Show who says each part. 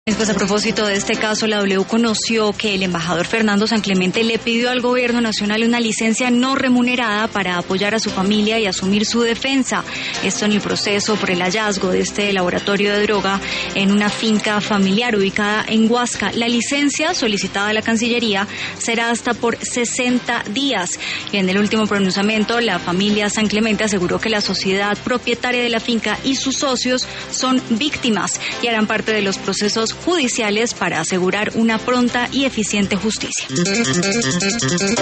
Speaker 1: Pues a propósito de este caso, la W conoció que el embajador Fernando San Clemente le pidió al gobierno nacional una licencia no remunerada para apoyar a su familia y asumir su defensa. Esto en el proceso por el hallazgo de este laboratorio de droga en una finca familiar ubicada en Huasca. La licencia solicitada a la Cancillería será hasta por 60 días. Y en el último pronunciamiento, la familia San Clemente aseguró que la sociedad propietaria de la finca y sus socios son víctimas y harán parte de los procesos judiciales para asegurar una pronta y eficiente justicia.